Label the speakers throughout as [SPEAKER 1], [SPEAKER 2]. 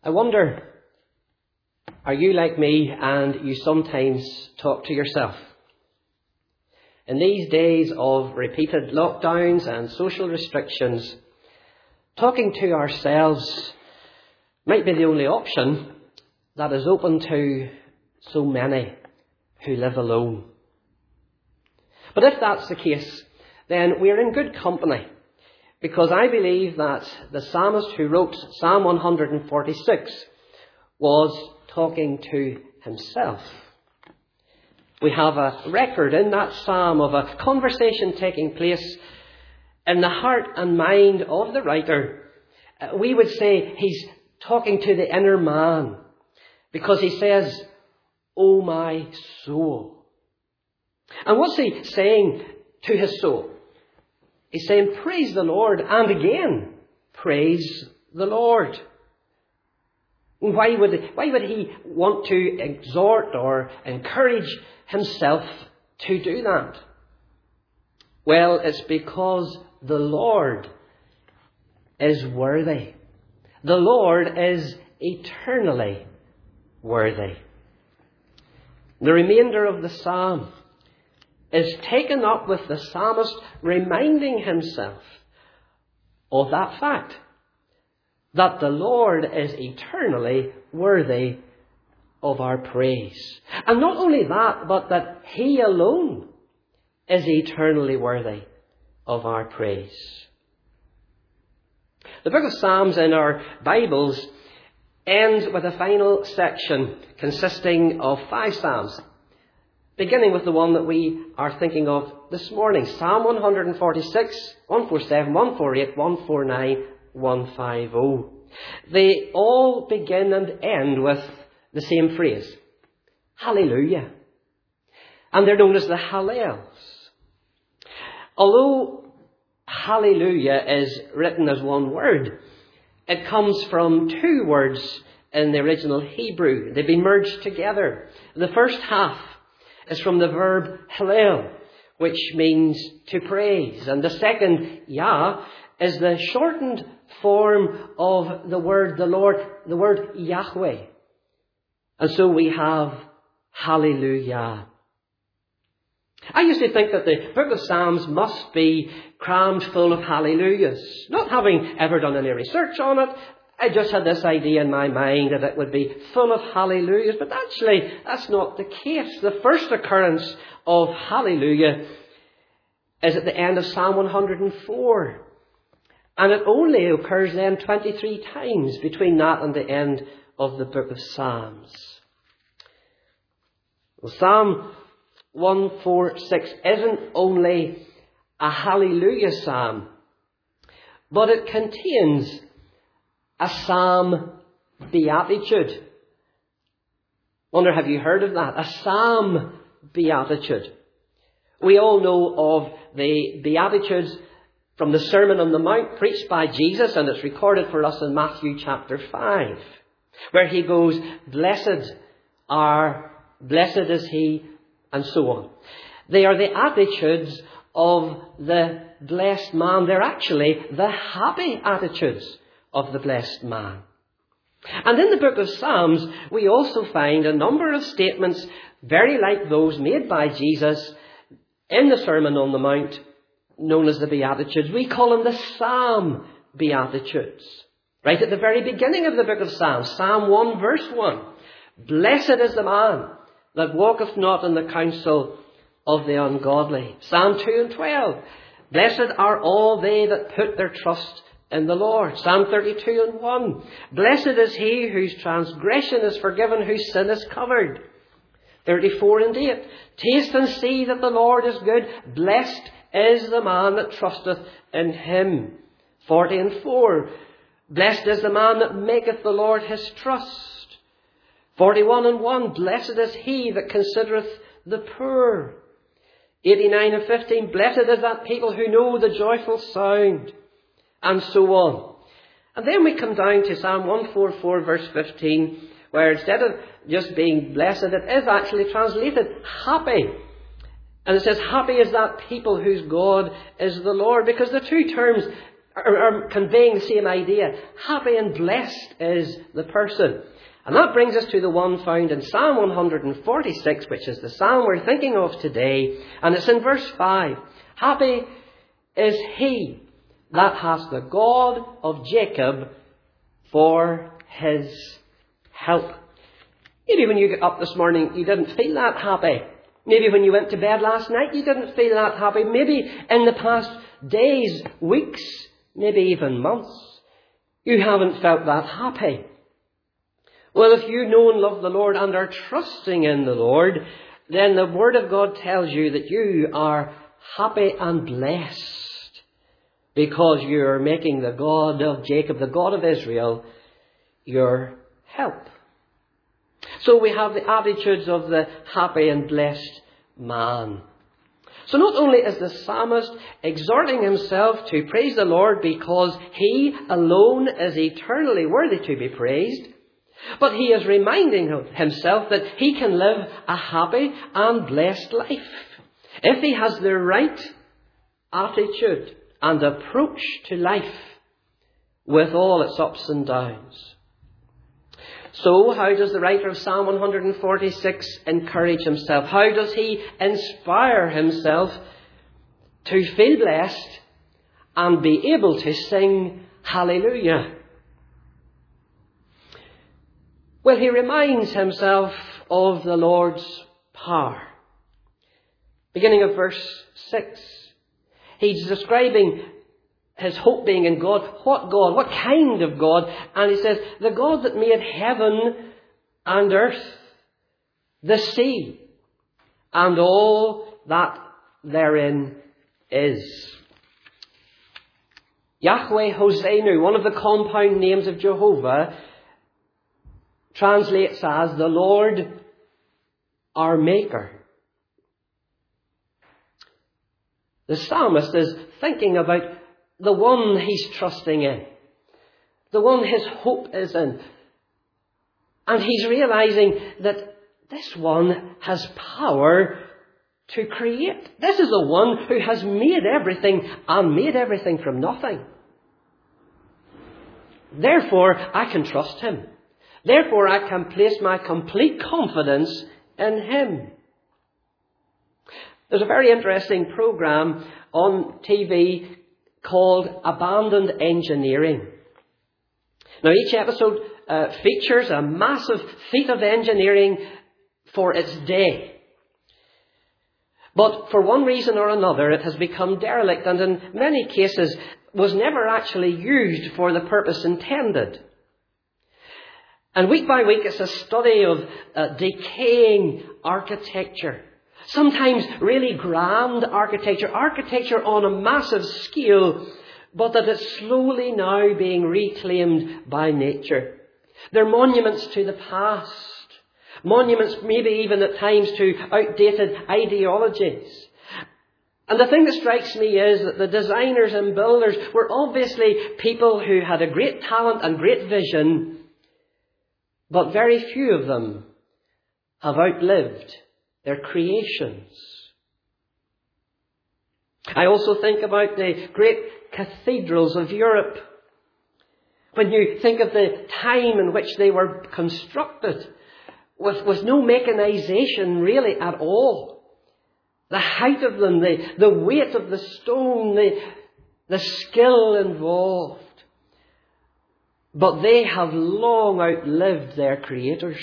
[SPEAKER 1] I wonder, are you like me and you sometimes talk to yourself? In these days of repeated lockdowns and social restrictions, talking to ourselves might be the only option that is open to so many who live alone. But if that's the case, then we're in good company, because I believe that the psalmist who wrote Psalm 146 was talking to himself. We have a record in that psalm of a conversation taking place in the heart and mind of the writer. We would say he's talking to the inner man, because he says, "Oh, my soul." And what's he saying to his soul? He's saying, "Praise the Lord," and again, "Praise the Lord." Why would he want to exhort or encourage himself to do that? Well, it's because the Lord is worthy. The Lord is eternally worthy. The remainder of the psalm is taken up with the psalmist reminding himself of that fact, that the Lord is eternally worthy of our praise. And not only that, but that He alone is eternally worthy of our praise. The book of Psalms in our Bibles ends with a final section consisting of 5 psalms, beginning with the one that we are thinking of this morning, Psalm 146, 147, 148, 149, 150. They all begin and end with the same phrase, Hallelujah. And they're known as the Hallels. Although Hallelujah is written as one word, it comes from 2 words in the original Hebrew. They've been merged together. The first half is from the verb Hallel, which means to praise. And the second, Yah, is the shortened form of the word the Lord, the word Yahweh. And so we have Hallelujah. I used to think that the book of Psalms must be crammed full of hallelujahs. Not having ever done any research on it, I just had this idea in my mind that it would be full of hallelujahs. But actually, that's not the case. The first occurrence of hallelujah is at the end of Psalm 104. And it only occurs then 23 times between that and the end of the book of Psalms. Well, Psalm 146 isn't only a hallelujah psalm, but it contains a psalm beatitude. Wonder, have you heard of that? A psalm beatitude. We all know of the Beatitudes from the Sermon on the Mount preached by Jesus, and it's recorded for us in Matthew chapter 5, where he goes, blessed is he, and so on. They are the attitudes of the blessed man. They're actually the happy attitudes of the blessed man. And in the book of Psalms, we also find a number of statements very like those made by Jesus in the Sermon on the Mount, known as the Beatitudes. We call them the Psalm Beatitudes. Right at the very beginning of the book of Psalms, Psalm 1 verse 1. Blessed is the man that walketh not in the counsel of the ungodly. Psalm 2 and 12. Blessed are all they that put their trust in the Lord. Psalm 32 and 1. Blessed is he whose transgression is forgiven, whose sin is covered. 34 and 8. Taste and see that the Lord is good. Blessed is the man that trusteth in him. 40 and 4. Blessed is the man that maketh the Lord his trust. 41 and 1. Blessed is he that considereth the poor. 89 and 15. Blessed is that people who know the joyful sound. And so on. And then we come down to Psalm 144 verse 15, where instead of just being blessed, it is actually translated happy. And it says, happy is that people whose God is the Lord. Because the two terms are conveying the same idea. Happy and blessed is the person. And that brings us to the one found in Psalm 146, which is the psalm we're thinking of today. And it's in verse 5. Happy is he that has the God of Jacob for his help. Maybe when you got up this morning, you didn't feel that happy. Maybe when you went to bed last night, you didn't feel that happy. Maybe in the past days, weeks, maybe even months, you haven't felt that happy. Well, if you know and love the Lord and are trusting in the Lord, then the Word of God tells you that you are happy and blessed because you are making the God of Jacob, the God of Israel, your help. So we have the attitudes of the happy and blessed man. So not only is the psalmist exhorting himself to praise the Lord because he alone is eternally worthy to be praised, but he is reminding himself that he can live a happy and blessed life if he has the right attitude and approach to life with all its ups and downs. So how does the writer of Psalm 146 encourage himself? How does he inspire himself to feel blessed and be able to sing hallelujah? Well, he reminds himself of the Lord's power. Beginning of verse 6, he's describing his hope being in God. What God? What kind of God? And he says, the God that made heaven and earth, the sea, and all that therein is. Yahweh Hosenu, one of the compound names of Jehovah, translates as the Lord our Maker. The psalmist is thinking about the one he's trusting in, the one his hope is in. And he's realizing that this one has power to create. This is the one who has made everything and made everything from nothing. Therefore, I can trust him. Therefore, I can place my complete confidence in him. There's a very interesting program on TV called Abandoned Engineering. Now, each episode features a massive feat of engineering for its day. But for one reason or another, it has become derelict and in many cases was never actually used for the purpose intended. And week by week, it's a study of decaying architecture. Sometimes really grand architecture on a massive scale, but that is slowly now being reclaimed by nature. They're monuments to the past. Monuments maybe even at times to outdated ideologies. And the thing that strikes me is that the designers and builders were obviously people who had a great talent and great vision, but very few of them have outlived their creations. I also think about the great cathedrals of Europe. When you think of the time in which they were constructed, with no mechanization really at all. The height of them, the weight of the stone, the skill involved. But they have long outlived their creators.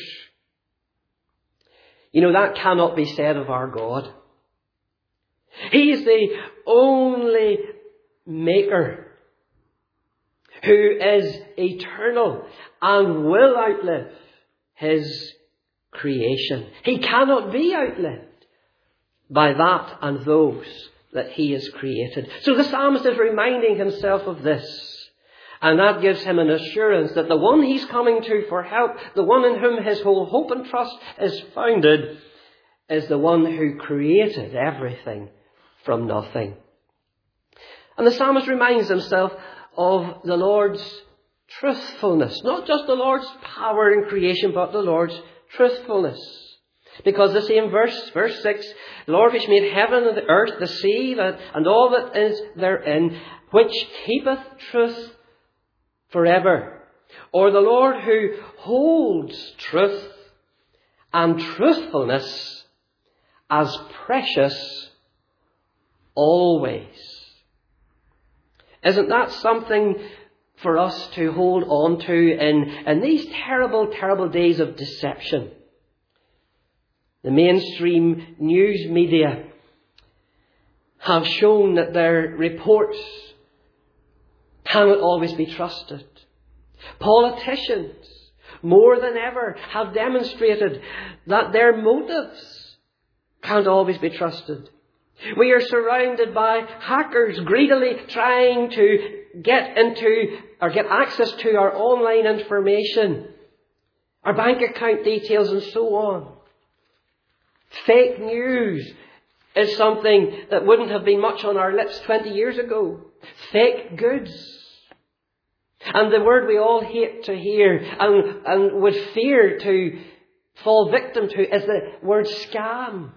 [SPEAKER 1] You know, that cannot be said of our God. He is the only Maker who is eternal and will outlive his creation. He cannot be outlived by that and those that he has created. So the psalmist is reminding himself of this. And that gives him an assurance that the one he's coming to for help, the one in whom his whole hope and trust is founded, is the one who created everything from nothing. And the psalmist reminds himself of the Lord's truthfulness. Not just the Lord's power in creation, but the Lord's truthfulness. Because the same verse 6, the Lord which made heaven and the earth, the sea, and all that is therein, which keepeth truth forever. Or the Lord who holds truth and truthfulness as precious always. Isn't that something for us to hold on to in these terrible, terrible days of deception? The mainstream news media have shown that their reports cannot always be trusted. Politicians, more than ever, have demonstrated that their motives can't always be trusted. We are surrounded by hackers greedily trying to get into or get access to our online information, our bank account details and so on. Fake news is something that wouldn't have been much on our lips 20 years ago. Fake goods. And the word we all hate to hear and would fear to fall victim to is the word scam.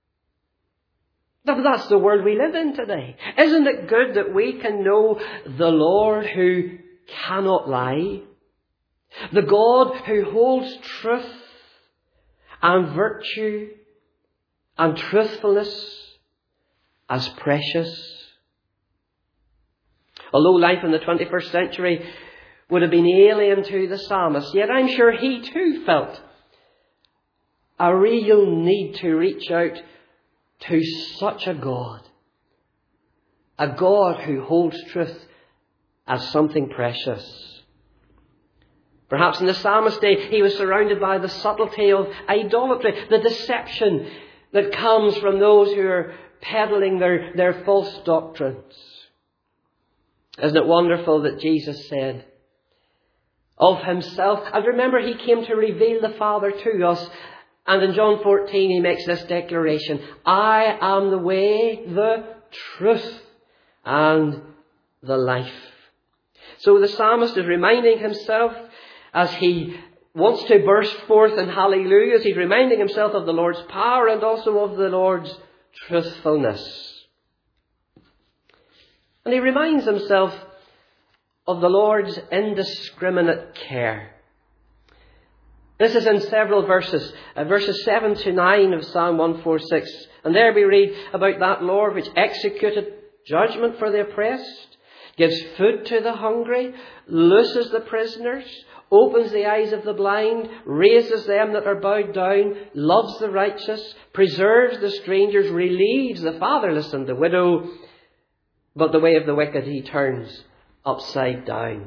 [SPEAKER 1] That's the world we live in today. Isn't it good that we can know the Lord who cannot lie? The God who holds truth and virtue and truthfulness as precious. Although life in the 21st century would have been alien to the psalmist, yet I'm sure he too felt a real need to reach out to such a God who holds truth as something precious. Perhaps in the psalmist's day, he was surrounded by the subtlety of idolatry, the deception that comes from those who are peddling their false doctrines. Isn't it wonderful that Jesus said of himself, and remember he came to reveal the Father to us, and in John 14 he makes this declaration, I am the way, the truth, and the life. So the psalmist is reminding himself as he wants to burst forth in hallelujahs, he's reminding himself of the Lord's power and also of the Lord's truthfulness. And he reminds himself of the Lord's indiscriminate care. This is in several verses. Verses 7 to 9 of Psalm 146. And there we read about that Lord which executed judgment for the oppressed, gives food to the hungry, looses the prisoners, opens the eyes of the blind, raises them that are bowed down, loves the righteous, preserves the strangers, relieves the fatherless and the widow, but the way of the wicked he turns upside down.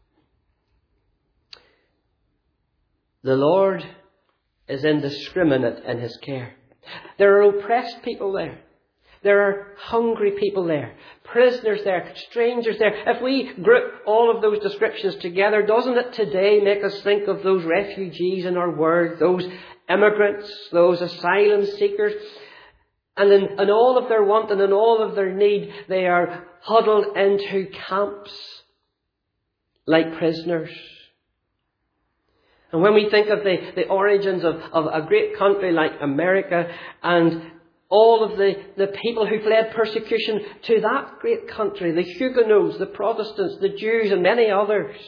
[SPEAKER 1] The Lord is indiscriminate in his care. There are oppressed people there. There are hungry people there, prisoners there, strangers there. If we group all of those descriptions together, doesn't it today make us think of those refugees in our world, those immigrants, those asylum seekers? And in all of their want and in all of their need, they are huddled into camps like prisoners. And when we think of the origins of a great country like America and all of the people who fled persecution to that great country, the Huguenots, the Protestants, the Jews and many others.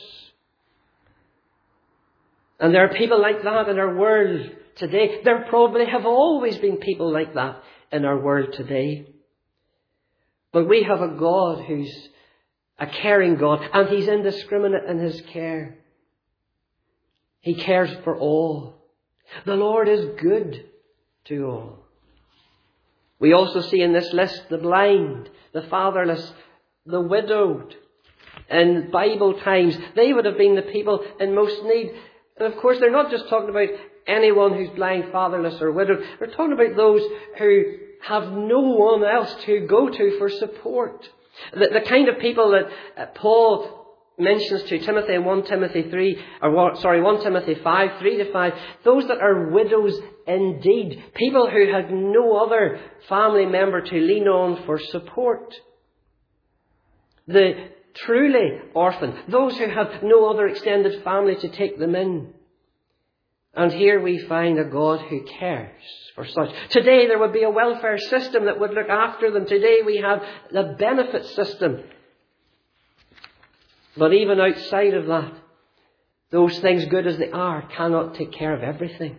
[SPEAKER 1] And there are people like that in our world today. There probably have always been people like that in our world today. But we have a God who's a caring God, and he's indiscriminate in his care. He cares for all. The Lord is good to all. We also see in this list the blind, the fatherless, the widowed. In Bible times, they would have been the people in most need. And of course, they're not just talking about anyone who's blind, fatherless or widowed. We're talking about those who have no one else to go to for support. The kind of people that Paul mentions to Timothy in 1 Timothy 5, 3 to 5. Those that are widows indeed. People who had no other family member to lean on for support. The truly orphan. Those who have no other extended family to take them in. And here we find a God who cares for such. Today there would be a welfare system that would look after them. Today we have the benefit system. But even outside of that, those things, good as they are, cannot take care of everything.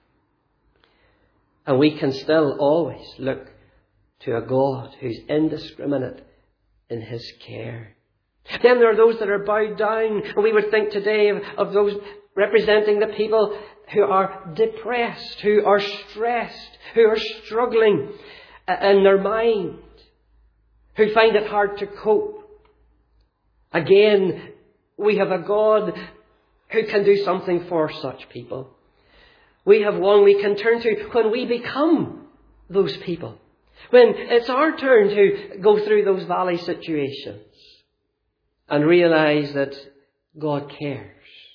[SPEAKER 1] And we can still always look to a God who's indiscriminate in his care. Then there are those that are bowed down. And we would think today of those representing the people who are depressed, who are stressed, who are struggling in their mind, who find it hard to cope. Again, we have a God who can do something for such people. We have one we can turn to when we become those people. When it's our turn to go through those valley situations and realize that God cares.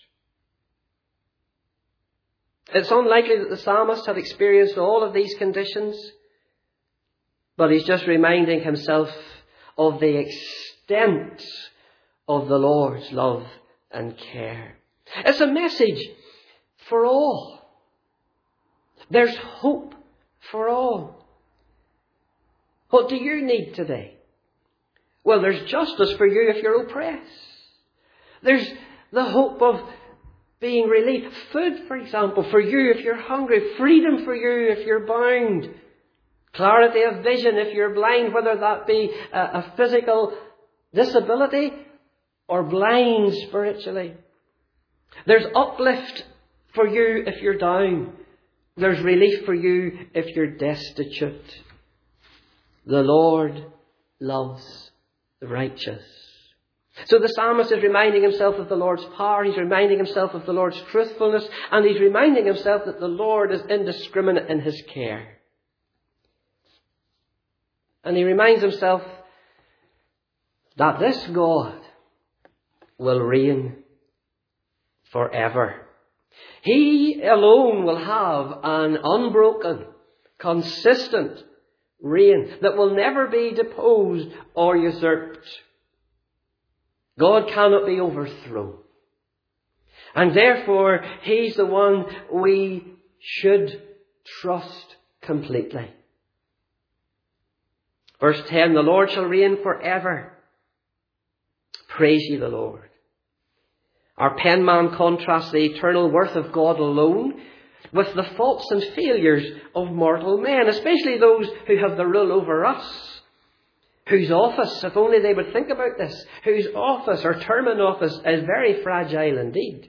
[SPEAKER 1] It's unlikely that the psalmist had experienced all of these conditions, but he's just reminding himself of the extent of the Lord's love and care. It's a message for all. There's hope for all. What do you need today? Well, there's justice for you if you're oppressed. There's the hope of being relieved. Food, for example, for you if you're hungry. Freedom for you if you're bound. Clarity of vision if you're blind, whether that be a physical disability or blind spiritually. There's uplift for you if you're down. There's relief for you if you're destitute. The Lord loves the righteous. So the psalmist is reminding himself of the Lord's power. He's reminding himself of the Lord's truthfulness. And he's reminding himself that the Lord is indiscriminate in his care. And he reminds himself that this God will reign forever. He alone will have an unbroken, consistent reign that will never be deposed or usurped. God cannot be overthrown. And therefore, he's the one we should trust completely. Verse 10, the Lord shall reign forever. Praise ye the Lord. Our penman contrasts the eternal worth of God alone with the faults and failures of mortal men, especially those who have the rule over us, whose office, if only they would think about this, whose office or term in office is very fragile indeed.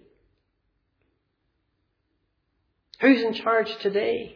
[SPEAKER 1] Who's in charge today?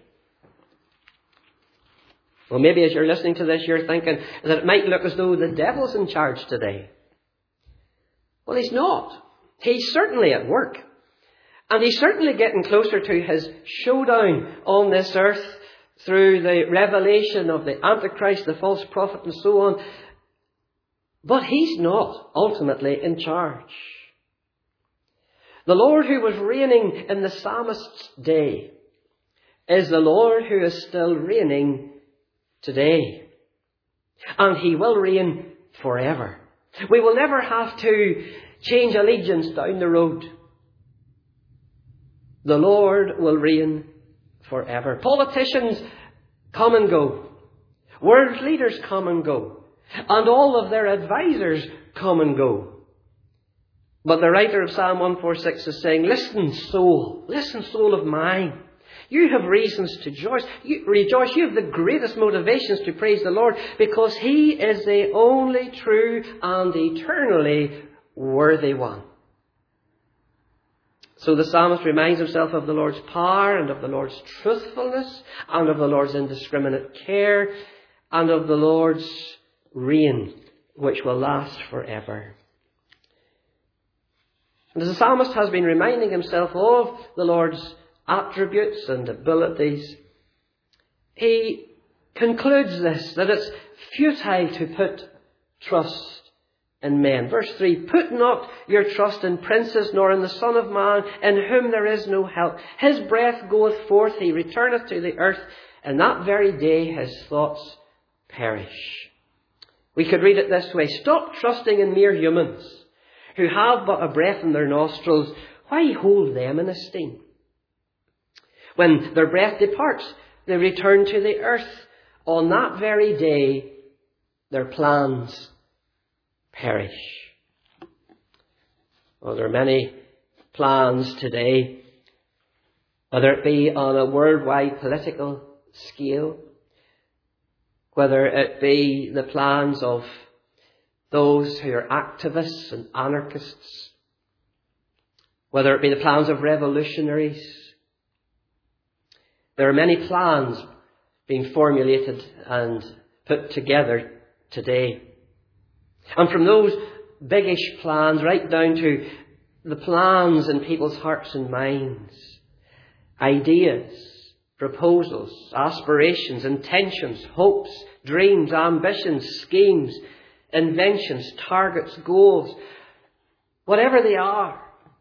[SPEAKER 1] Well, maybe as you're listening to this, you're thinking that it might look as though the devil's in charge today. Well, he's not. He's certainly at work. And he's certainly getting closer to his showdown on this earth through the revelation of the Antichrist, the false prophet, and so on. But he's not ultimately in charge. The Lord who was reigning in the psalmist's day is the Lord who is still reigning today. And he will reign forever. We will never have to change allegiance down the road. The Lord will reign forever. Politicians come and go. World leaders come and go. And all of their advisors come and go. But the writer of Psalm 146 is saying, listen, soul of mine. You have reasons to rejoice. You have the greatest motivations to praise the Lord because he is the only true and eternally worthy one. So the psalmist reminds himself of the Lord's power and of the Lord's truthfulness and of the Lord's indiscriminate care and of the Lord's reign, which will last forever. And as the psalmist has been reminding himself of the Lord's attributes and abilities, he concludes this, that it's futile to put trust in men. Verse 3, put not your trust in princes, nor in the Son of Man, in whom there is no help. His breath goeth forth, he returneth to the earth, and that very day his thoughts perish. We could read it this way, stop trusting in mere humans, who have but a breath in their nostrils. Why hold them in esteem? When their breath departs, they return to the earth. On that very day, their plans perish. Well, there are many plans today, whether it be on a worldwide political scale, whether it be the plans of those who are activists and anarchists, whether it be the plans of revolutionaries. There are many plans being formulated and put together today. And from those biggish plans right down to the plans in people's hearts and minds, ideas, proposals, aspirations, intentions, hopes, dreams, ambitions, schemes, inventions, targets, goals, whatever they are,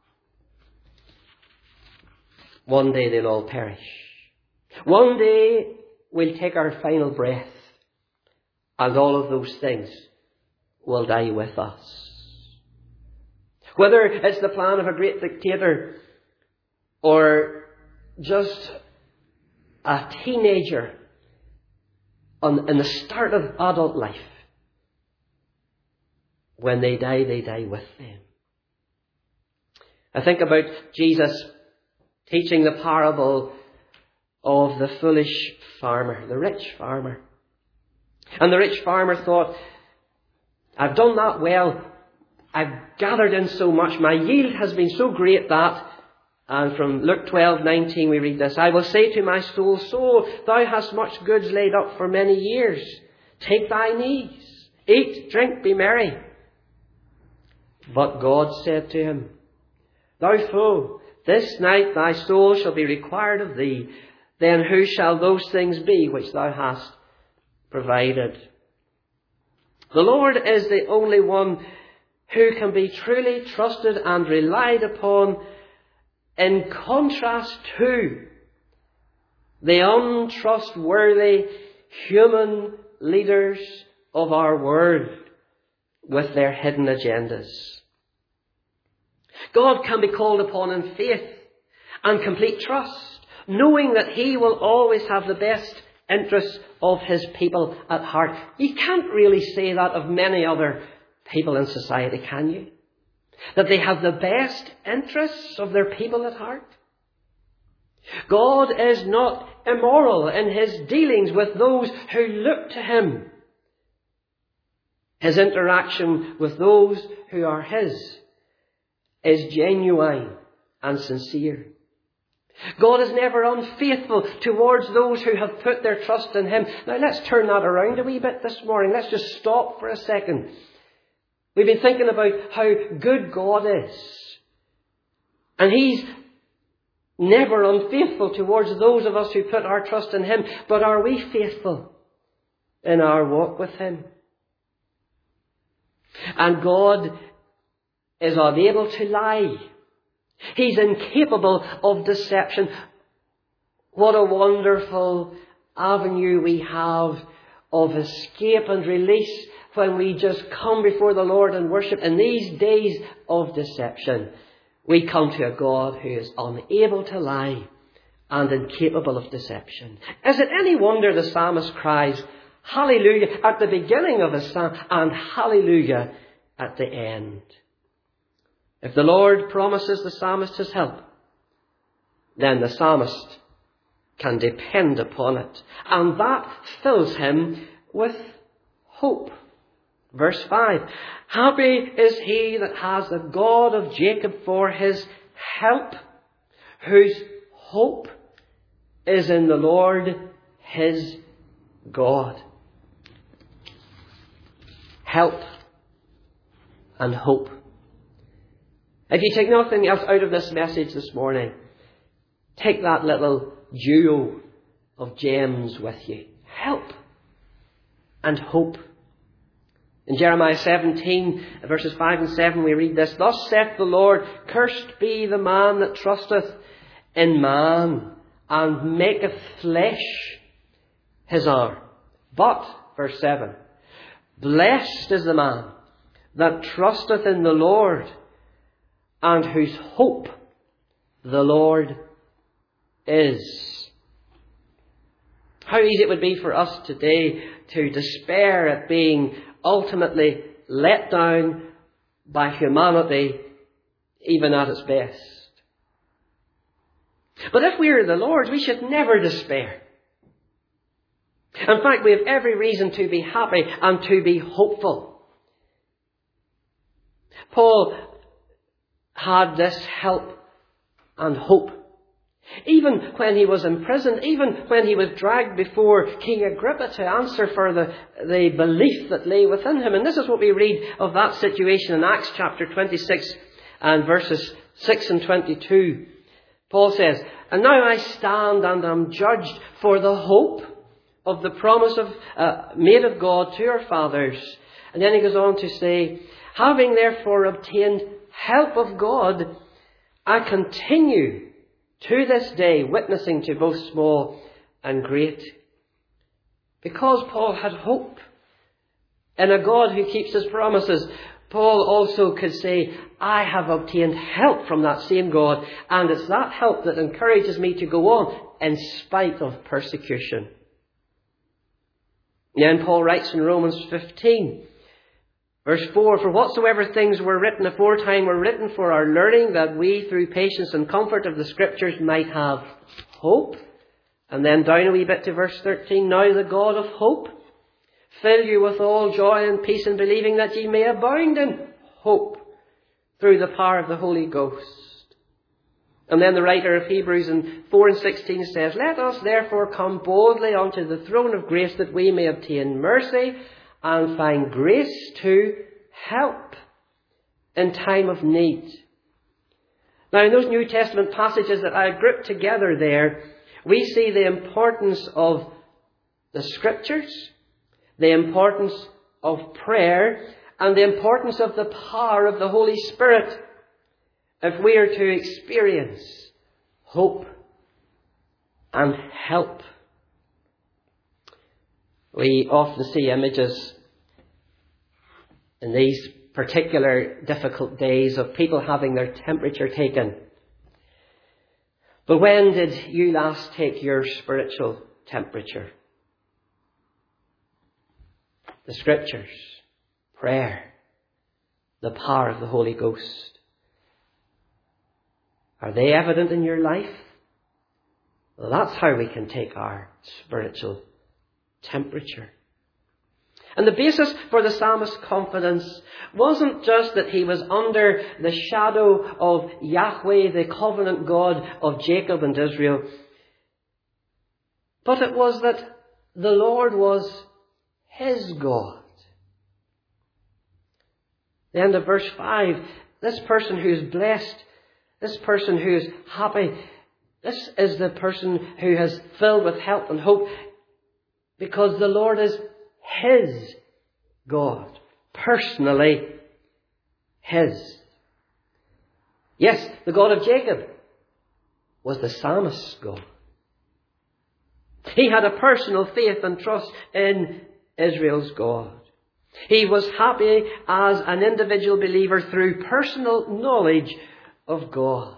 [SPEAKER 1] one day they'll all perish. One day we'll take our final breath, and all of those things will die with us. Whether it's the plan of a great dictator or just a teenager in the start of adult life, when they die with them. I think about Jesus teaching the parable of the foolish farmer, the rich farmer. And the rich farmer thought, I've done that well. I've gathered in so much. My yield has been so great that, and from Luke 12:19 we read this, I will say to my soul, soul, thou hast much goods laid up for many years. Take thine ease. Eat, drink, be merry. But God said to him, thou fool, this night thy soul shall be required of thee. Then who shall those things be which thou hast provided? The Lord is the only one who can be truly trusted and relied upon, in contrast to the untrustworthy human leaders of our world with their hidden agendas. God can be called upon in faith and complete trust, knowing that He will always have the best interests of His people at heart. You can't really say that of many other people in society, can you? That they have the best interests of their people at heart. God is not immoral in His dealings with those who look to Him. His interaction with those who are His is genuine and sincere. God is never unfaithful towards those who have put their trust in Him. Now let's turn that around a wee bit this morning. Let's just stop for a second. We've been thinking about how good God is. And He's never unfaithful towards those of us who put our trust in Him. But are we faithful in our walk with Him? And God is unable to lie. He's incapable of deception. What a wonderful avenue we have of escape and release when we just come before the Lord and worship. In these days of deception, we come to a God who is unable to lie and incapable of deception. Is it any wonder the psalmist cries, hallelujah, at the beginning of his psalm and hallelujah at the end? If the Lord promises the psalmist his help, then the psalmist can depend upon it. And that fills him with hope. Verse 5, happy is he that has the God of Jacob for his help, whose hope is in the Lord his God. Help and hope. If you take nothing else out of this message this morning, take that little duo of gems with you. Help and hope. In Jeremiah 17, verses 5 and 7, we read this, thus saith the Lord, cursed be the man that trusteth in man, and maketh flesh his arm. But, verse 7, blessed is the man that trusteth in the Lord, and whose hope the Lord is. How easy it would be for us today to despair at being ultimately let down by humanity, even at its best. But if we are the Lord's, we should never despair. In fact, we have every reason to be happy and to be hopeful. Paul had this help and hope. Even when he was imprisoned, even when he was dragged before King Agrippa to answer for the belief that lay within him. And this is what we read of that situation in Acts chapter 26 and verses 6 and 22. Paul says, "And now I stand and am judged for the hope of the promise made of God to our fathers." And then he goes on to say, "Having therefore obtained help of God, I continue to this day witnessing to both small and great." Because Paul had hope in a God who keeps his promises, Paul also could say, "I have obtained help from that same God, and it's that help that encourages me to go on in spite of persecution." Then Paul writes in Romans 15, verse 4, "For whatsoever things were written aforetime were written for our learning, that we, through patience and comfort of the Scriptures, might have hope." And then down a wee bit to verse 13, "Now the God of hope fill you with all joy and peace in believing, that ye may abound in hope through the power of the Holy Ghost." And then the writer of Hebrews in 4 and 16 says, "Let us therefore come boldly unto the throne of grace, that we may obtain mercy and find grace to help in time of need." Now, in those New Testament passages that I grouped together there, we see the importance of the Scriptures, the importance of prayer, and the importance of the power of the Holy Spirit if we are to experience hope and help. We often see images in these particular difficult days of people having their temperature taken. But when did you last take your spiritual temperature? The Scriptures, prayer, the power of the Holy Ghost. Are they evident in your life? Well, that's how we can take our spiritual temperature. And the basis for the psalmist's confidence wasn't just that he was under the shadow of Yahweh, the covenant God of Jacob and Israel, but it was that the Lord was his God. The end of verse 5, this person who is blessed, this person who is happy, this is the person who is filled with help and hope, because the Lord is his God, personally his. Yes, the God of Jacob was the psalmist's God. He had a personal faith and trust in Israel's God. He was happy as an individual believer through personal knowledge of God.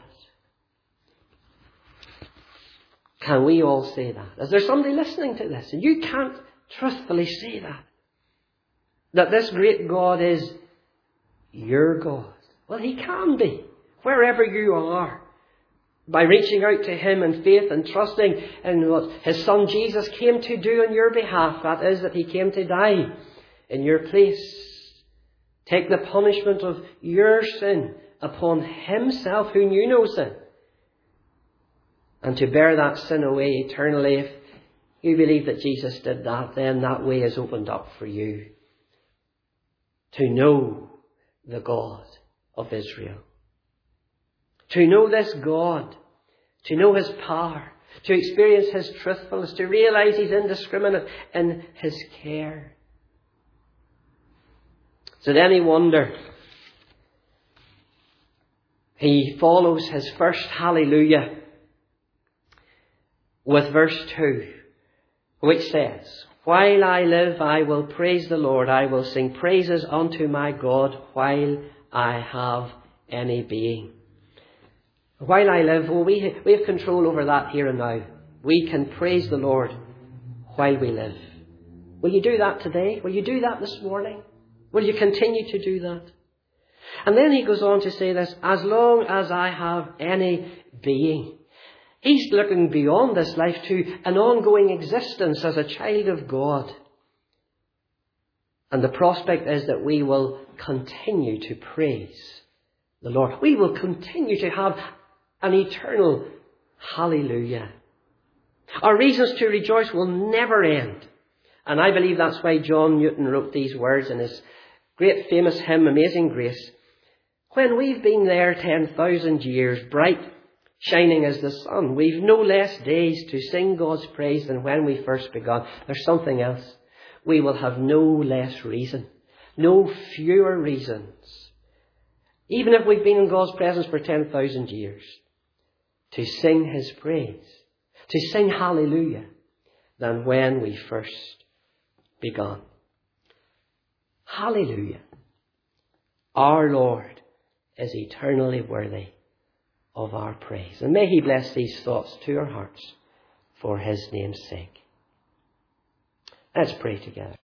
[SPEAKER 1] Can we all say that? Is there somebody listening to this and you can't truthfully say that? That this great God is your God? Well, he can be, wherever you are. By reaching out to him in faith and trusting in what his Son Jesus came to do on your behalf. That is, that he came to die in your place. Take the punishment of your sin upon himself who knew no sin. And to bear that sin away eternally. If you believe that Jesus did that, then that way is opened up for you. To know the God of Israel. To know this God, to know his power, to experience his truthfulness, to realize he's indiscriminate in his care. Is it any wonder he follows his first hallelujah with verse 2, which says, "While I live, I will praise the Lord. I will sing praises unto my God while I have any being." While I live, we have control over that here and now. We can praise the Lord while we live. Will you do that today? Will you do that this morning? Will you continue to do that? And then he goes on to say this, as long as I have any being. He's looking beyond this life to an ongoing existence as a child of God. And the prospect is that we will continue to praise the Lord. We will continue to have an eternal hallelujah. Our reasons to rejoice will never end. And I believe that's why John Newton wrote these words in his great famous hymn, Amazing Grace. When we've been there 10,000 years, bright, shining as the sun, we've no less days to sing God's praise than when we first began. There's something else. We will have no less reason, no fewer reasons, even if we've been in God's presence for 10,000 years, to sing his praise, to sing hallelujah, than when we first began. Hallelujah. Our Lord is eternally worthy of our praise. And may he bless these thoughts to our hearts for his name's sake. Let's pray together.